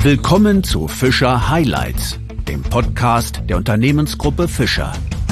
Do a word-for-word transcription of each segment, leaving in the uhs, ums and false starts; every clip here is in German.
Willkommen zu Fischer Highlights, dem Podcast der Unternehmensgruppe Fischer.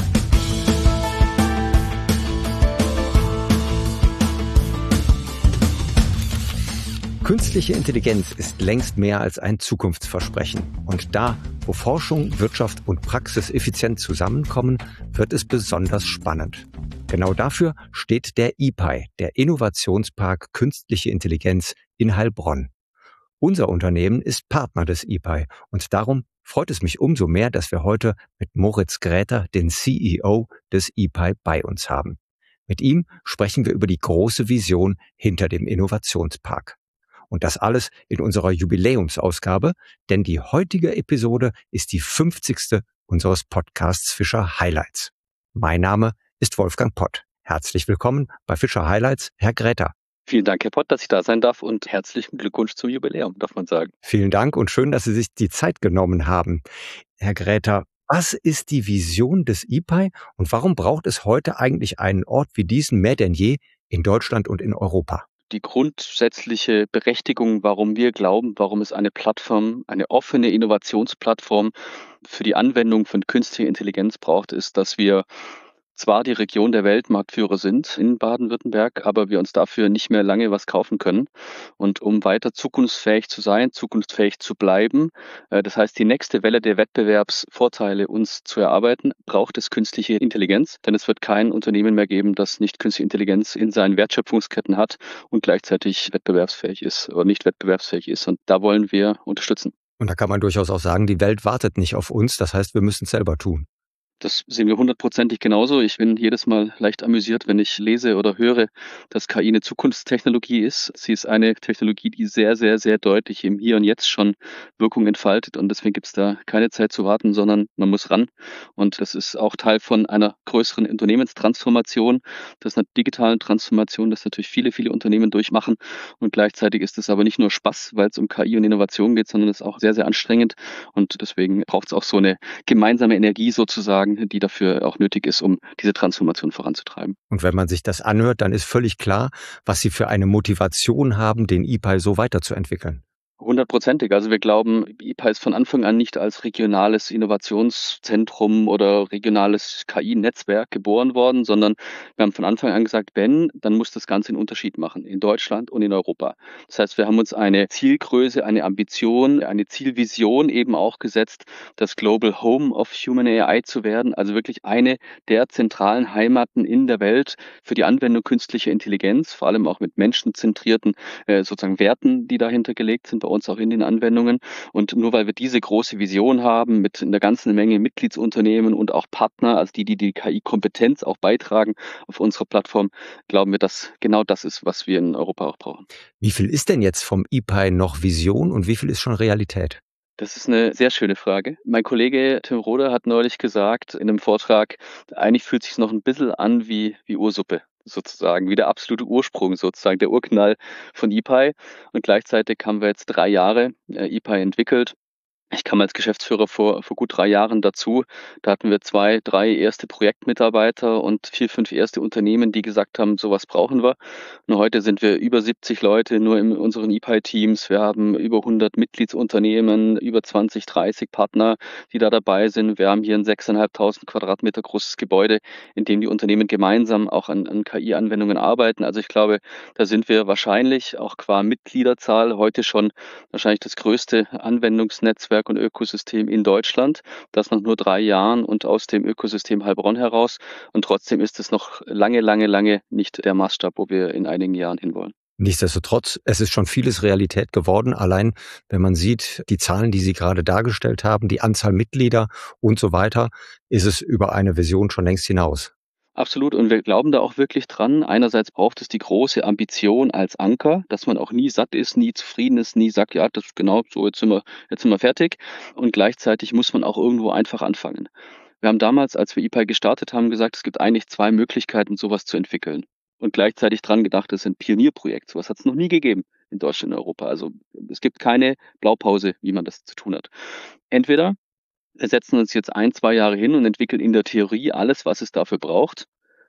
Künstliche Intelligenz ist längst mehr als ein Zukunftsversprechen. Und da, wo Forschung, Wirtschaft und Praxis effizient zusammenkommen, wird es besonders spannend. Genau dafür steht der I P I, der Innovationspark Künstliche Intelligenz in Heilbronn. Unser Unternehmen ist Partner des I P I und darum freut es mich umso mehr, dass wir heute mit Moritz Gräter, den C E O des I P I, bei uns haben. Mit ihm sprechen wir über die große Vision hinter dem Innovationspark. Und das alles in unserer Jubiläumsausgabe, denn die heutige Episode ist die fünfzigste unseres Podcasts Fischer Highlights. Mein Name ist Wolfgang Pott. Herzlich willkommen bei Fischer Highlights, Herr Gräter. Vielen Dank, Herr Pott, dass ich da sein darf und herzlichen Glückwunsch zum Jubiläum, darf man sagen. Vielen Dank und schön, dass Sie sich die Zeit genommen haben. Herr Gräter, was ist die Vision des I P I und warum braucht es heute eigentlich einen Ort wie diesen mehr denn je in Deutschland und in Europa? Die grundsätzliche Berechtigung, warum wir glauben, warum es eine Plattform, eine offene Innovationsplattform für die Anwendung von künstlicher Intelligenz braucht, ist, dass wir zwar die Region der Weltmarktführer sind in Baden-Württemberg, aber wir uns dafür nicht mehr lange was kaufen können. Und um weiter zukunftsfähig zu sein, zukunftsfähig zu bleiben, äh, das heißt, die nächste Welle der Wettbewerbsvorteile uns zu erarbeiten, braucht es künstliche Intelligenz. Denn es wird kein Unternehmen mehr geben, das nicht künstliche Intelligenz in seinen Wertschöpfungsketten hat und gleichzeitig wettbewerbsfähig ist oder nicht wettbewerbsfähig ist. Und da wollen wir unterstützen. Und da kann man durchaus auch sagen, die Welt wartet nicht auf uns. Das heißt, wir müssen es selber tun. Das sehen wir hundertprozentig genauso. Ich bin jedes Mal leicht amüsiert, wenn ich lese oder höre, dass K I eine Zukunftstechnologie ist. Sie ist eine Technologie, die sehr, sehr, sehr deutlich im Hier und Jetzt schon Wirkung entfaltet. Und deswegen gibt es da keine Zeit zu warten, sondern man muss ran. Und das ist auch Teil von einer größeren Unternehmenstransformation. Das ist eine digitale Transformation, das natürlich viele, viele Unternehmen durchmachen. Und gleichzeitig ist es aber nicht nur Spaß, weil es um K I und Innovation geht, sondern es ist auch sehr, sehr anstrengend. Und deswegen braucht es auch so eine gemeinsame Energie sozusagen, die dafür auch nötig ist, um diese Transformation voranzutreiben. Und wenn man sich das anhört, dann ist völlig klar, was Sie für eine Motivation haben, den I P I so weiterzuentwickeln. Hundertprozentig. Also wir glauben, I P I ist von Anfang an nicht als regionales Innovationszentrum oder regionales K I-Netzwerk geboren worden, sondern wir haben von Anfang an gesagt, wenn, dann muss das Ganze einen Unterschied machen, in Deutschland und in Europa. Das heißt, wir haben uns eine Zielgröße, eine Ambition, eine Zielvision eben auch gesetzt, das Global Home of Human A I zu werden, also wirklich eine der zentralen Heimaten in der Welt für die Anwendung künstlicher Intelligenz, vor allem auch mit menschenzentrierten äh, sozusagen Werten, die dahinter gelegt sind, bei uns auch in den Anwendungen. Und nur weil wir diese große Vision haben mit einer ganzen Menge Mitgliedsunternehmen und auch Partner, also die, die die K I-Kompetenz auch beitragen auf unserer Plattform, glauben wir, dass genau das ist, was wir in Europa auch brauchen. Wie viel ist denn jetzt vom I P I noch Vision und wie viel ist schon Realität? Das ist eine sehr schöne Frage. Mein Kollege Tim Roder hat neulich gesagt in einem Vortrag, eigentlich fühlt es sich noch ein bisschen an wie, wie Ursuppe sozusagen, wie der absolute Ursprung sozusagen, der Urknall von I P I. Und gleichzeitig haben wir jetzt drei Jahre äh, I P I entwickelt. Ich kam als Geschäftsführer vor, vor gut drei Jahren dazu. Da hatten wir zwei, drei erste Projektmitarbeiter und vier, fünf erste Unternehmen, die gesagt haben, sowas brauchen wir. Und heute sind wir über siebzig Leute nur in unseren I P I-Teams. Wir haben über hundert Mitgliedsunternehmen, über zwanzig, dreißig Partner, die da dabei sind. Wir haben hier ein sechstausendfünfhundert Quadratmeter großes Gebäude, in dem die Unternehmen gemeinsam auch an, an K I-Anwendungen arbeiten. Also ich glaube, da sind wir wahrscheinlich auch qua Mitgliederzahl heute schon wahrscheinlich das größte Anwendungsnetzwerk und Ökosystem in Deutschland, das nach nur drei Jahren und aus dem Ökosystem Heilbronn heraus. Und trotzdem ist es noch lange, lange, lange nicht der Maßstab, wo wir in einigen Jahren hinwollen. Nichtsdestotrotz, es ist schon vieles Realität geworden. Allein, wenn man sieht, die Zahlen, die Sie gerade dargestellt haben, die Anzahl Mitglieder und so weiter, ist es über eine Vision schon längst hinaus. Absolut. Und wir glauben da auch wirklich dran. Einerseits braucht es die große Ambition als Anker, dass man auch nie satt ist, nie zufrieden ist, nie sagt, ja, das ist genau so, jetzt sind wir, jetzt sind wir fertig. Und gleichzeitig muss man auch irgendwo einfach anfangen. Wir haben damals, als wir I P I gestartet haben, gesagt, es gibt eigentlich zwei Möglichkeiten, sowas zu entwickeln. Und gleichzeitig dran gedacht, es ist ein Pionierprojekt. Sowas hat es noch nie gegeben in Deutschland und Europa. Also es gibt keine Blaupause, wie man das zu tun hat. Entweder wir setzen uns jetzt ein, zwei Jahre hin und entwickeln in der Theorie alles, was es dafür braucht.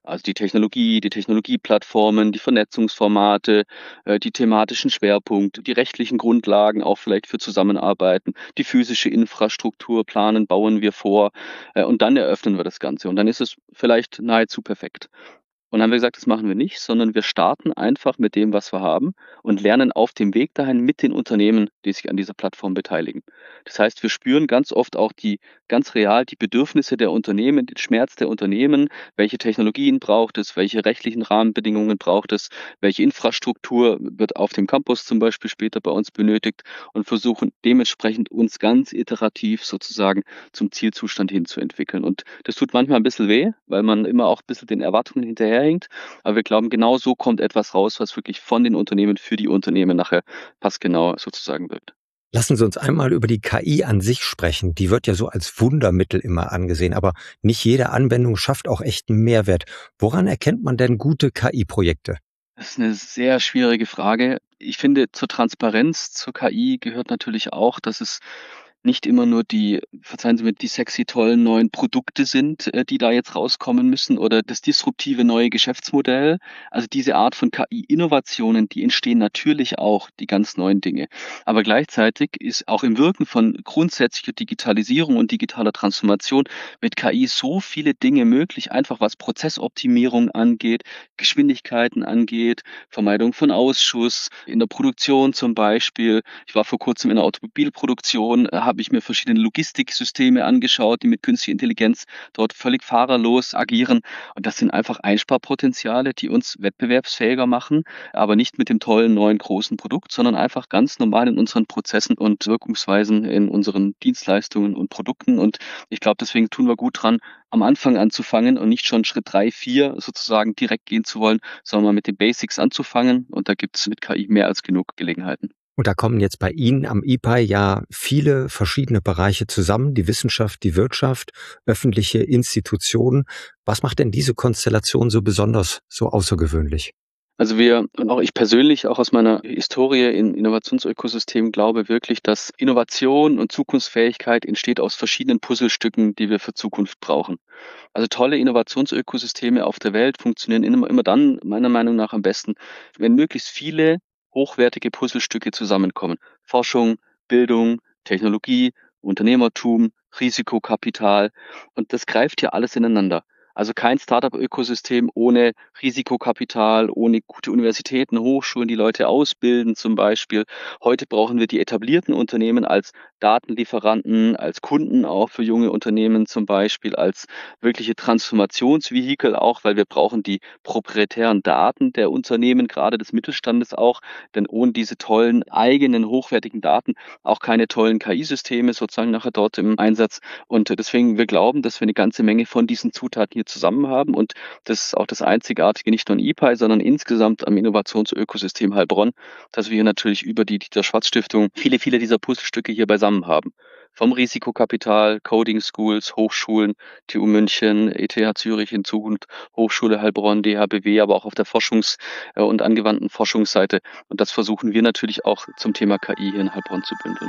Also die Technologie, die Technologieplattformen, die Vernetzungsformate, äh, die thematischen Schwerpunkte, die rechtlichen Grundlagen auch vielleicht für Zusammenarbeiten, die physische Infrastruktur planen, bauen wir vor, äh, und dann eröffnen wir das Ganze. Und dann ist es vielleicht nahezu perfekt. Und dann haben wir gesagt, das machen wir nicht, sondern wir starten einfach mit dem, was wir haben und lernen auf dem Weg dahin mit den Unternehmen, die sich an dieser Plattform beteiligen. Das heißt, wir spüren ganz oft auch die ganz real die Bedürfnisse der Unternehmen, den Schmerz der Unternehmen, welche Technologien braucht es, welche rechtlichen Rahmenbedingungen braucht es, welche Infrastruktur wird auf dem Campus zum Beispiel später bei uns benötigt und versuchen dementsprechend uns ganz iterativ sozusagen zum Zielzustand hinzuentwickeln. Und das tut manchmal ein bisschen weh, weil man immer auch ein bisschen den Erwartungen hinterherhinkt. Aber wir glauben, genau so kommt etwas raus, was wirklich von den Unternehmen für die Unternehmen nachher passgenau sozusagen wirkt. Lassen Sie uns einmal über die K I an sich sprechen. Die wird ja so als Wundermittel immer angesehen, aber nicht jede Anwendung schafft auch echten Mehrwert. Woran erkennt man denn gute K I-Projekte? Das ist eine sehr schwierige Frage. Ich finde, zur Transparenz zur K I gehört natürlich auch, dass es nicht immer nur die, verzeihen Sie mir, die sexy, tollen neuen Produkte sind, äh, die da jetzt rauskommen müssen oder das disruptive neue Geschäftsmodell. Also diese Art von K I-Innovationen, die entstehen natürlich auch, die ganz neuen Dinge. Aber gleichzeitig ist auch im Wirken von grundsätzlicher Digitalisierung und digitaler Transformation mit K I so viele Dinge möglich, einfach was Prozessoptimierung angeht, Geschwindigkeiten angeht, Vermeidung von Ausschuss, in der Produktion zum Beispiel. Ich war vor kurzem in der Automobilproduktion, äh, habe ich mir verschiedene Logistiksysteme angeschaut, die mit künstlicher Intelligenz dort völlig fahrerlos agieren. Und das sind einfach Einsparpotenziale, die uns wettbewerbsfähiger machen, aber nicht mit dem tollen neuen großen Produkt, sondern einfach ganz normal in unseren Prozessen und Wirkungsweisen in unseren Dienstleistungen und Produkten. Und ich glaube, deswegen tun wir gut dran, am Anfang anzufangen und nicht schon Schritt drei, vier sozusagen direkt gehen zu wollen, sondern mal mit den Basics anzufangen. Und da gibt es mit K I mehr als genug Gelegenheiten. Und da kommen jetzt bei Ihnen am I P A I ja viele verschiedene Bereiche zusammen, die Wissenschaft, die Wirtschaft, öffentliche Institutionen. Was macht denn diese Konstellation so besonders, so außergewöhnlich? Also wir und auch ich persönlich, auch aus meiner Historie in Innovationsökosystemen, glaube wirklich, dass Innovation und Zukunftsfähigkeit entsteht aus verschiedenen Puzzlestücken, die wir für Zukunft brauchen. Also tolle Innovationsökosysteme auf der Welt funktionieren immer, immer dann, meiner Meinung nach, am besten, wenn möglichst viele hochwertige Puzzlestücke zusammenkommen. Forschung, Bildung, Technologie, Unternehmertum, Risikokapital. Und das greift hier alles ineinander. Also kein Startup-Ökosystem ohne Risikokapital, ohne gute Universitäten, Hochschulen, die Leute ausbilden zum Beispiel. Heute brauchen wir die etablierten Unternehmen als Datenlieferanten, als Kunden auch für junge Unternehmen zum Beispiel, als wirkliche Transformationsvehikel auch, weil wir brauchen die proprietären Daten der Unternehmen, gerade des Mittelstandes auch, denn ohne diese tollen eigenen hochwertigen Daten auch keine tollen K I-Systeme sozusagen nachher dort im Einsatz. Und deswegen, wir glauben, dass wir eine ganze Menge von diesen Zutaten hier zusammen haben. Und das ist auch das Einzigartige, nicht nur an I P A I, sondern insgesamt am Innovationsökosystem Heilbronn, dass wir hier natürlich über die Dieter Schwarz Stiftung viele, viele dieser Puzzlestücke hier beisammen haben. Vom Risikokapital, Coding Schools, Hochschulen, T U München, E T H Zürich in Zukunft, Hochschule Heilbronn, D H B W, aber auch auf der Forschungs- äh, und angewandten Forschungsseite. Und das versuchen wir natürlich auch zum Thema K I hier in Heilbronn zu bündeln.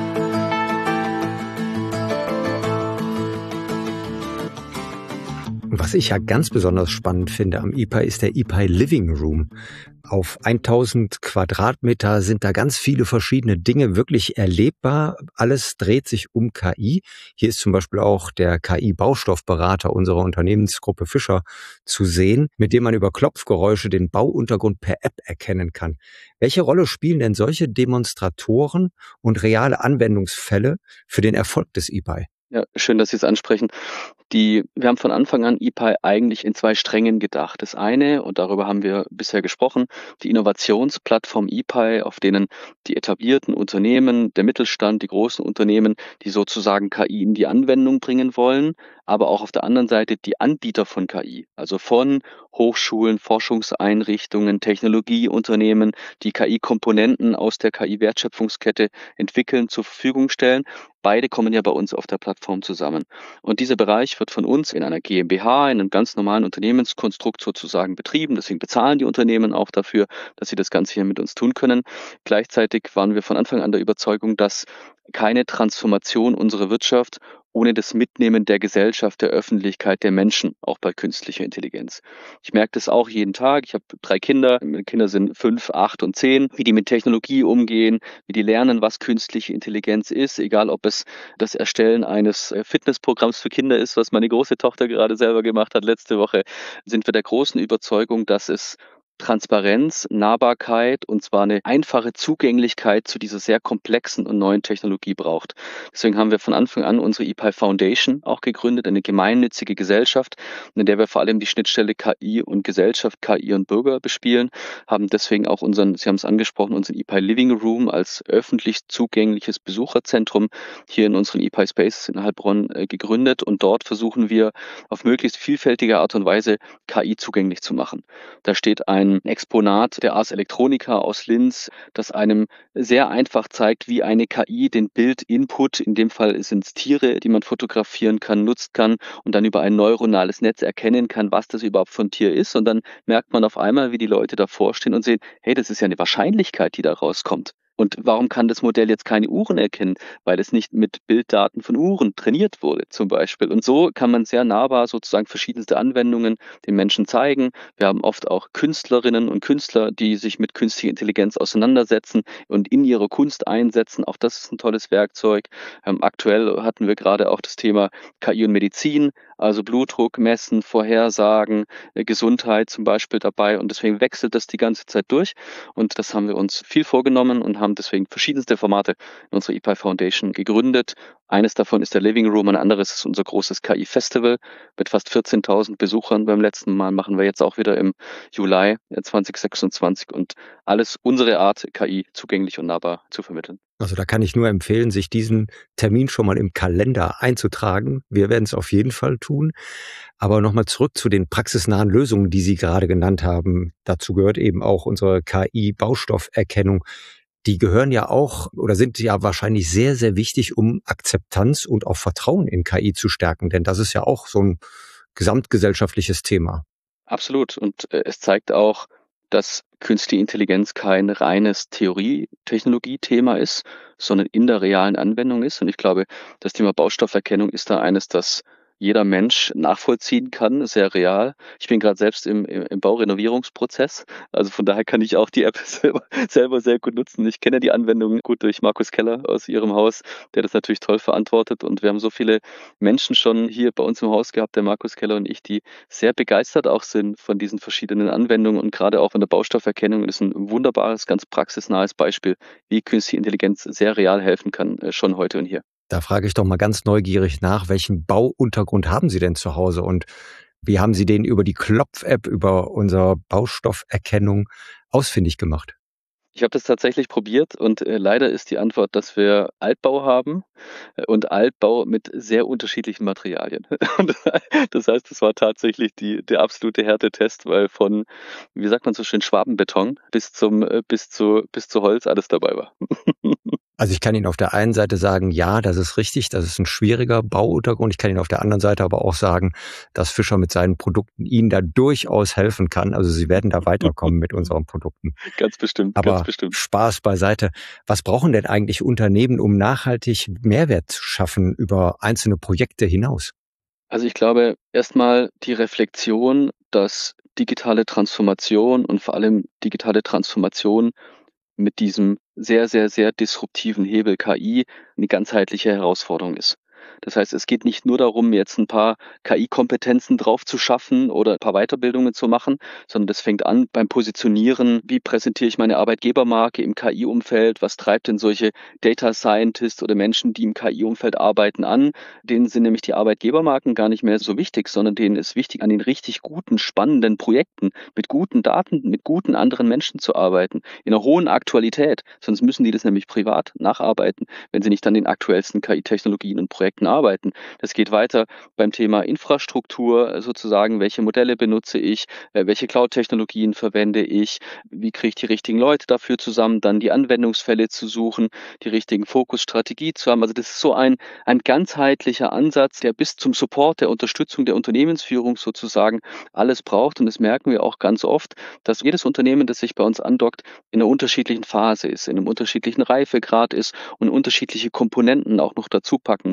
Was ich ja ganz besonders spannend finde am I P A I ist der I P A I Living Room. Auf tausend Quadratmeter sind da ganz viele verschiedene Dinge wirklich erlebbar. Alles dreht sich um K I. Hier ist zum Beispiel auch der K I-Baustoffberater unserer Unternehmensgruppe Fischer zu sehen, mit dem man über Klopfgeräusche den Bauuntergrund per App erkennen kann. Welche Rolle spielen denn solche Demonstratoren und reale Anwendungsfälle für den Erfolg des I P A I? Ja, schön, dass Sie es ansprechen. Die, wir haben von Anfang an I P A I eigentlich in zwei Strängen gedacht. Das eine, und darüber haben wir bisher gesprochen, die Innovationsplattform I P A I, auf denen die etablierten Unternehmen, der Mittelstand, die großen Unternehmen, die sozusagen K I in die Anwendung bringen wollen, aber auch auf der anderen Seite die Anbieter von K I, also von Hochschulen, Forschungseinrichtungen, Technologieunternehmen, die K I-Komponenten aus der K I-Wertschöpfungskette entwickeln, zur Verfügung stellen. Beide kommen ja bei uns auf der Plattform zusammen. Und dieser Bereich wird von uns in einer GmbH, in einem ganz normalen Unternehmenskonstrukt sozusagen betrieben. Deswegen bezahlen die Unternehmen auch dafür, dass sie das Ganze hier mit uns tun können. Gleichzeitig waren wir von Anfang an der Überzeugung, dass keine Transformation unserer Wirtschaft ohne das Mitnehmen der Gesellschaft, der Öffentlichkeit, der Menschen, auch bei künstlicher Intelligenz. Ich merke das auch jeden Tag. Ich habe drei Kinder. Meine Kinder sind fünf, acht und zehn. Wie die mit Technologie umgehen, wie die lernen, was künstliche Intelligenz ist, egal ob es das Erstellen eines Fitnessprogramms für Kinder ist, was meine große Tochter gerade selber gemacht hat letzte Woche, sind wir der großen Überzeugung, dass es Transparenz, Nahbarkeit und zwar eine einfache Zugänglichkeit zu dieser sehr komplexen und neuen Technologie braucht. Deswegen haben wir von Anfang an unsere E P I Foundation auch gegründet, eine gemeinnützige Gesellschaft, in der wir vor allem die Schnittstelle K I und Gesellschaft, K I und Bürger bespielen, haben deswegen auch unseren, Sie haben es angesprochen, unseren E P I Living Room als öffentlich zugängliches Besucherzentrum hier in unseren E P I Spaces in Heilbronn äh, gegründet und dort versuchen wir auf möglichst vielfältige Art und Weise K I zugänglich zu machen. Da steht ein ein Exponat der Ars Electronica aus Linz, das einem sehr einfach zeigt, wie eine K I den Bildinput, in dem Fall sind es Tiere, die man fotografieren kann, nutzt kann und dann über ein neuronales Netz erkennen kann, was das überhaupt für ein Tier ist. Und dann merkt man auf einmal, wie die Leute davor stehen und sehen, hey, das ist ja eine Wahrscheinlichkeit, die da rauskommt. Und warum kann das Modell jetzt keine Uhren erkennen? Weil es nicht mit Bilddaten von Uhren trainiert wurde, zum Beispiel. Und so kann man sehr nahbar sozusagen verschiedenste Anwendungen den Menschen zeigen. Wir haben oft auch Künstlerinnen und Künstler, die sich mit künstlicher Intelligenz auseinandersetzen und in ihrer Kunst einsetzen. Auch das ist ein tolles Werkzeug. Ähm, aktuell hatten wir gerade auch das Thema K I und Medizin, also Blutdruck messen, Vorhersagen, äh, Gesundheit zum Beispiel dabei. Und deswegen wechselt das die ganze Zeit durch. Und das haben wir uns viel vorgenommen und haben deswegen verschiedenste Formate in unserer E P I Foundation gegründet. Eines davon ist der Living Room, ein anderes ist unser großes K I-Festival mit fast vierzehntausend Besuchern. Beim letzten Mal machen wir jetzt auch wieder im Juli zwanzig sechsundzwanzig und alles unsere Art, K I zugänglich und nahbar zu vermitteln. Also da kann ich nur empfehlen, sich diesen Termin schon mal im Kalender einzutragen. Wir werden es auf jeden Fall tun. Aber nochmal zurück zu den praxisnahen Lösungen, die Sie gerade genannt haben. Dazu gehört eben auch unsere K I-Baustofferkennung. Die gehören ja auch oder sind ja wahrscheinlich sehr, sehr wichtig, um Akzeptanz und auch Vertrauen in K I zu stärken. Denn das ist ja auch so ein gesamtgesellschaftliches Thema. Absolut. Und äh, es zeigt auch, dass künstliche Intelligenz kein reines Theorie-Technologie-Thema ist, sondern in der realen Anwendung ist. Und ich glaube, das Thema Baustofferkennung ist da eines, das jeder Mensch nachvollziehen kann, sehr real. Ich bin gerade selbst im, im, im Baurenovierungsprozess, also von daher kann ich auch die App selber, selber sehr gut nutzen. Ich kenne die Anwendung gut durch Markus Keller aus Ihrem Haus, der das natürlich toll verantwortet und wir haben so viele Menschen schon hier bei uns im Haus gehabt, der Markus Keller und ich, die sehr begeistert auch sind von diesen verschiedenen Anwendungen und gerade auch von der Baustofferkennung. Das ist ein wunderbares, ganz praxisnahes Beispiel, wie künstliche Intelligenz sehr real helfen kann, schon heute und hier. Da frage ich doch mal ganz neugierig nach, welchen Bauuntergrund haben Sie denn zu Hause und wie haben Sie den über die Klopf-App, über unsere Baustofferkennung ausfindig gemacht? Ich habe das tatsächlich probiert und äh, leider ist die Antwort, dass wir Altbau haben äh, und Altbau mit sehr unterschiedlichen Materialien. Und das heißt, das war tatsächlich die, der absolute Härtetest, weil von, wie sagt man so schön, Schwabenbeton bis zum äh, bis zu bis zu Holz alles dabei war. Also ich kann Ihnen auf der einen Seite sagen, ja, das ist richtig, das ist ein schwieriger Bauuntergrund. Ich kann Ihnen auf der anderen Seite aber auch sagen, dass Fischer mit seinen Produkten Ihnen da durchaus helfen kann. Also Sie werden da weiterkommen mit unseren Produkten. Ganz bestimmt, aber ganz bestimmt. Spaß beiseite. Was brauchen denn eigentlich Unternehmen, um nachhaltig Mehrwert zu schaffen über einzelne Projekte hinaus? Also ich glaube, erstmal die Reflexion, dass digitale Transformation und vor allem digitale Transformation mit diesem sehr, sehr, sehr disruptiven Hebel K I eine ganzheitliche Herausforderung ist. Das heißt, es geht nicht nur darum, jetzt ein paar K I-Kompetenzen drauf zu schaffen oder ein paar Weiterbildungen zu machen, sondern das fängt an beim Positionieren. Wie präsentiere ich meine Arbeitgebermarke im K I-Umfeld? Was treibt denn solche Data Scientists oder Menschen, die im K I-Umfeld arbeiten, an? Denen sind nämlich die Arbeitgebermarken gar nicht mehr so wichtig, sondern denen ist wichtig, an den richtig guten, spannenden Projekten mit guten Daten, mit guten anderen Menschen zu arbeiten, in einer hohen Aktualität. Sonst müssen die das nämlich privat nacharbeiten, wenn sie nicht an den aktuellsten K I-Technologien und Projekten arbeiten. Das geht weiter beim Thema Infrastruktur sozusagen. Welche Modelle benutze ich? Welche Cloud-Technologien verwende ich? Wie kriege ich die richtigen Leute dafür zusammen? Dann die Anwendungsfälle zu suchen, die richtigen Fokusstrategie zu haben. Also das ist so ein, ein ganzheitlicher Ansatz, der bis zum Support, der Unterstützung der Unternehmensführung sozusagen alles braucht. Und das merken wir auch ganz oft, dass jedes Unternehmen, das sich bei uns andockt, in einer unterschiedlichen Phase ist, in einem unterschiedlichen Reifegrad ist und unterschiedliche Komponenten auch noch dazu packen muss zu seiner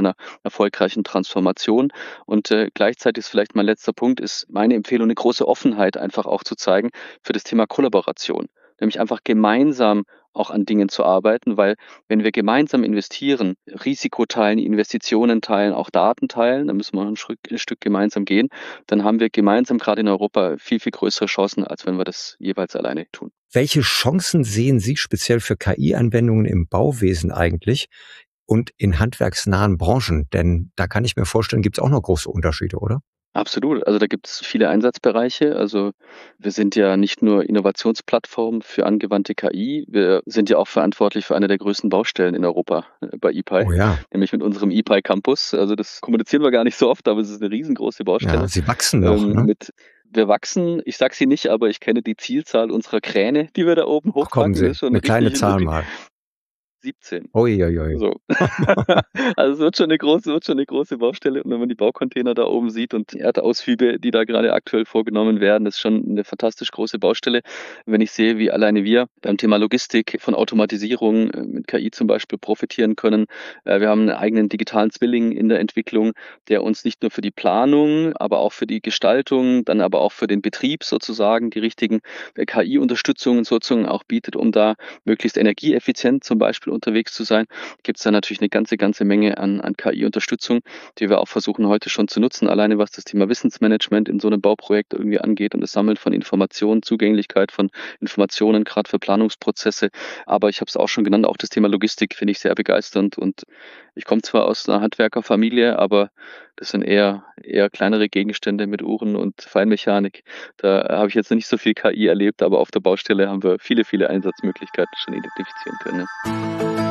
einer erfolgreichen Transformation. Und äh, gleichzeitig ist vielleicht mein letzter Punkt, ist meine Empfehlung, eine große Offenheit einfach auch zu zeigen für das Thema Kollaboration. Nämlich einfach gemeinsam auch an Dingen zu arbeiten, weil wenn wir gemeinsam investieren, Risiko teilen, Investitionen teilen, auch Daten teilen, dann müssen wir ein Stück, ein Stück gemeinsam gehen, dann haben wir gemeinsam gerade in Europa viel, viel größere Chancen, als wenn wir das jeweils alleine tun. Welche Chancen sehen Sie speziell für K I-Anwendungen im Bauwesen eigentlich und in handwerksnahen Branchen? Denn da kann ich mir vorstellen, gibt es auch noch große Unterschiede, oder? Absolut. Also da gibt es viele Einsatzbereiche. Also wir sind ja nicht nur Innovationsplattform für angewandte K I, wir sind ja auch verantwortlich für eine der größten Baustellen in Europa äh, bei Oh E-Pi, ja, nämlich mit unserem E-Pi Campus. Also das kommunizieren wir gar nicht so oft, aber es ist eine riesengroße ja, Baustelle. Sie wachsen noch, Ähm, ne? mit wir wachsen, ich sage sie nicht, aber ich kenne die Zielzahl unserer Kräne, die wir da oben Ach, kommen hochpacken. Das Sie, ist schon eine kleine richtig, Zahl richtig mal. siebzehn. Ui, ui, ui. So. Also es wird schon eine große wird schon eine große Baustelle und wenn man die Baucontainer da oben sieht und die Erdaushiebe, die da gerade aktuell vorgenommen werden, das ist schon eine fantastisch große Baustelle. Wenn ich sehe, wie alleine wir beim Thema Logistik von Automatisierung äh, mit K I zum Beispiel profitieren können. Äh, Wir haben einen eigenen digitalen Zwilling in der Entwicklung, der uns nicht nur für die Planung, aber auch für die Gestaltung, dann aber auch für den Betrieb sozusagen die richtigen äh, K I-Unterstützungen sozusagen auch bietet, um da möglichst energieeffizient zum Beispiel unterwegs zu sein. Gibt es da natürlich eine ganze, ganze Menge an, an K I-Unterstützung, die wir auch versuchen heute schon zu nutzen, alleine was das Thema Wissensmanagement in so einem Bauprojekt irgendwie angeht und das Sammeln von Informationen, Zugänglichkeit von Informationen, gerade für Planungsprozesse. Aber ich habe es auch schon genannt, auch das Thema Logistik finde ich sehr begeisternd und ich komme zwar aus einer Handwerkerfamilie, aber das sind eher, eher kleinere Gegenstände mit Uhren und Feinmechanik. Da habe ich jetzt noch nicht so viel K I erlebt, aber auf der Baustelle haben wir viele, viele Einsatzmöglichkeiten schon identifizieren können. Ja.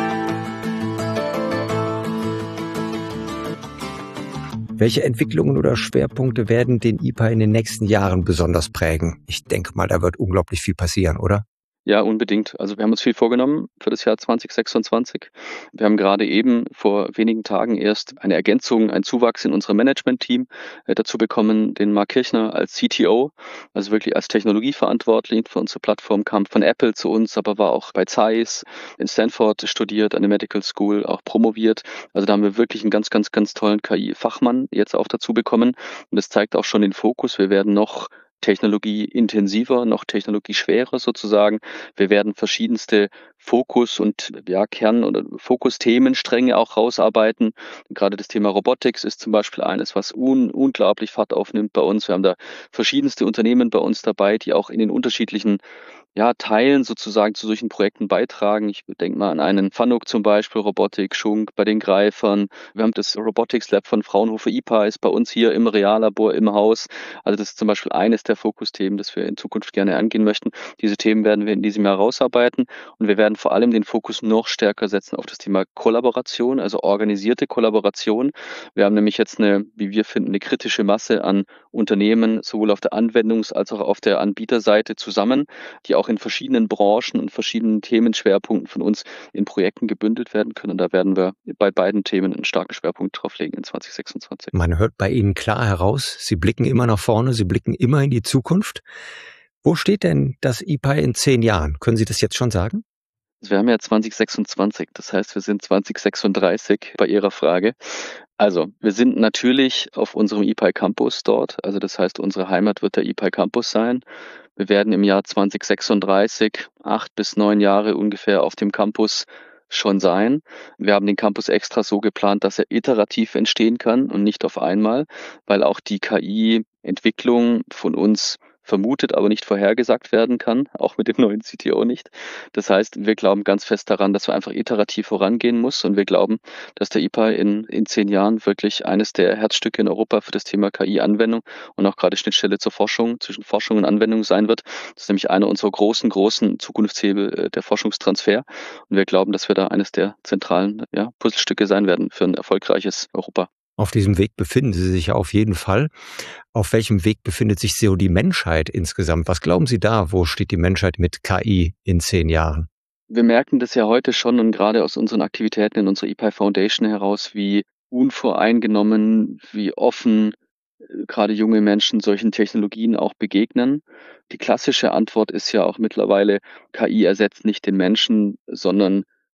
Welche Entwicklungen oder Schwerpunkte werden den E P I in den nächsten Jahren besonders prägen? Ich denke mal, da wird unglaublich viel passieren, oder? Ja, unbedingt. Also wir haben uns viel vorgenommen für das Jahr zwanzig sechsundzwanzig. Wir haben gerade eben vor wenigen Tagen erst eine Ergänzung, einen Zuwachs in unserem Management-Team äh, dazu bekommen, den Mark Kirchner als C T O, also wirklich als Technologieverantwortlich für unsere Plattform, kam von Apple zu uns, aber war auch bei Zeiss in Stanford studiert, an der Medical School auch promoviert. Also da haben wir wirklich einen ganz, ganz, ganz tollen K I-Fachmann jetzt auch dazu bekommen. Und das zeigt auch schon den Fokus. Wir werden noch technologieintensiver, noch technologieschwerer sozusagen. Wir werden verschiedenste Fokus- und ja, Kern- oder Fokusthemenstränge auch rausarbeiten. Gerade das Thema Robotics ist zum Beispiel eines, was un unglaublich Fahrt aufnimmt bei uns. Wir haben da verschiedenste Unternehmen bei uns dabei, die auch in den unterschiedlichen ja, Teilen sozusagen zu solchen Projekten beitragen. Ich denke mal an einen Fanuc zum Beispiel, Robotik, Schunk bei den Greifern. Wir haben das Robotics Lab von Fraunhofer I P A ist bei uns hier im Reallabor im Haus. Also das ist zum Beispiel eines der Fokusthemen, das wir in Zukunft gerne angehen möchten. Diese Themen werden wir in diesem Jahr rausarbeiten und wir werden vor allem den Fokus noch stärker setzen auf das Thema Kollaboration, also organisierte Kollaboration. Wir haben nämlich jetzt eine, wie wir finden, eine kritische Masse an Unternehmen, sowohl auf der Anwendungs- als auch auf der Anbieterseite zusammen, die auch in verschiedenen Branchen und verschiedenen Themenschwerpunkten von uns in Projekten gebündelt werden können. Und da werden wir bei beiden Themen einen starken Schwerpunkt drauf legen in zwanzig sechsundzwanzig. Man hört bei Ihnen klar heraus, Sie blicken immer nach vorne, Sie blicken immer in die Zukunft. Wo steht denn das E P I in zehn Jahren? Können Sie das jetzt schon sagen? Wir haben ja zwanzig sechsundzwanzig, das heißt, wir sind zwanzig sechsunddreißig bei Ihrer Frage. Also, wir sind natürlich auf unserem E P I Campus dort. Also das heißt, unsere Heimat wird der E P I Campus sein. Wir werden im Jahr zwanzig sechsunddreißig, acht bis neun Jahre ungefähr auf dem Campus schon sein. Wir haben den Campus extra so geplant, dass er iterativ entstehen kann und nicht auf einmal, weil auch die K I-Entwicklung von uns vermutet, aber nicht vorhergesagt werden kann, auch mit dem neuen C T O nicht. Das heißt, wir glauben ganz fest daran, dass wir einfach iterativ vorangehen muss und wir glauben, dass der E P I in, in zehn Jahren wirklich eines der Herzstücke in Europa für das Thema K I-Anwendung und auch gerade Schnittstelle zur Forschung, zwischen Forschung und Anwendung sein wird. Das ist nämlich einer unserer großen, großen Zukunftshebel, äh, der Forschungstransfer. Und wir glauben, dass wir da eines der zentralen ja, Puzzlestücke sein werden für ein erfolgreiches Europa. Auf diesem Weg befinden Sie sich ja auf jeden Fall. Auf welchem Weg befindet sich so die Menschheit insgesamt? Was glauben Sie da? Wo steht die Menschheit mit K I in zehn Jahren? Wir merken das ja heute schon und gerade aus unseren Aktivitäten in unserer E P I Foundation heraus, wie unvoreingenommen, wie offen äh, gerade junge Menschen solchen Technologien auch begegnen. Die klassische Antwort ist ja auch mittlerweile, K I ersetzt nicht den Menschen, sondern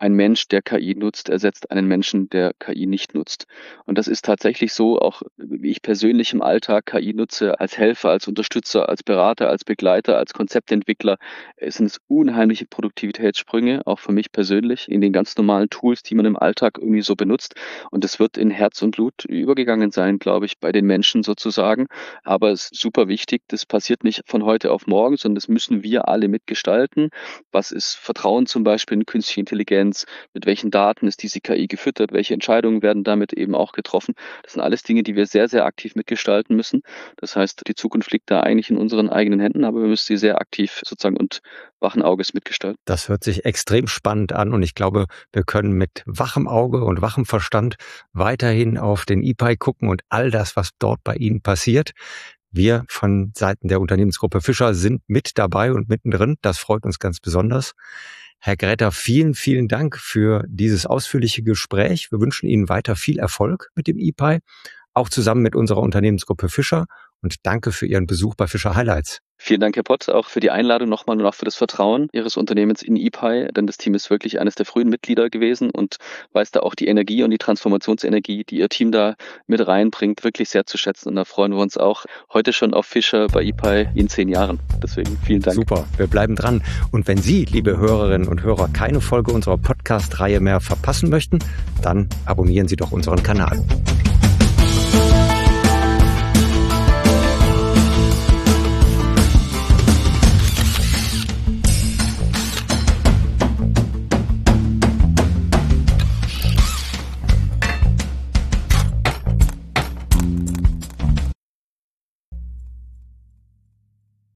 ein Mensch, der K I nutzt, ersetzt einen Menschen, der K I nicht nutzt. Und das ist tatsächlich so, auch wie ich persönlich im Alltag K I nutze, als Helfer, als Unterstützer, als Berater, als Begleiter, als Konzeptentwickler, es sind es unheimliche Produktivitätssprünge, auch für mich persönlich, in den ganz normalen Tools, die man im Alltag irgendwie so benutzt. Und das wird in Herz und Blut übergegangen sein, glaube ich, bei den Menschen sozusagen. Aber es ist super wichtig, das passiert nicht von heute auf morgen, sondern das müssen wir alle mitgestalten. Was ist Vertrauen zum Beispiel in künstliche Intelligenz? Mit welchen Daten ist diese K I gefüttert? Welche Entscheidungen werden damit eben auch getroffen? Das sind alles Dinge, die wir sehr, sehr aktiv mitgestalten müssen. Das heißt, die Zukunft liegt da eigentlich in unseren eigenen Händen, aber wir müssen sie sehr aktiv sozusagen und wachen Auges mitgestalten. Das hört sich extrem spannend an und ich glaube, wir können mit wachem Auge und wachem Verstand weiterhin auf den I P A I gucken und all das, was dort bei Ihnen passiert. Wir von Seiten der Unternehmensgruppe Fischer sind mit dabei und mittendrin. Das freut uns ganz besonders. Herr Gräter, vielen, vielen Dank für dieses ausführliche Gespräch. Wir wünschen Ihnen weiter viel Erfolg mit dem I P A I, auch zusammen mit unserer Unternehmensgruppe Fischer. Und danke für Ihren Besuch bei Fischer Highlights. Vielen Dank, Herr Pott, auch für die Einladung nochmal und auch für das Vertrauen Ihres Unternehmens in I P A I, denn das Team ist wirklich eines der frühen Mitglieder gewesen und weiß da auch die Energie und die Transformationsenergie, die Ihr Team da mit reinbringt, wirklich sehr zu schätzen. Und da freuen wir uns auch heute schon auf Fischer bei I P A I in zehn Jahren. Deswegen vielen Dank. Super, wir bleiben dran. Und wenn Sie, liebe Hörerinnen und Hörer, keine Folge unserer Podcast-Reihe mehr verpassen möchten, dann abonnieren Sie doch unseren Kanal.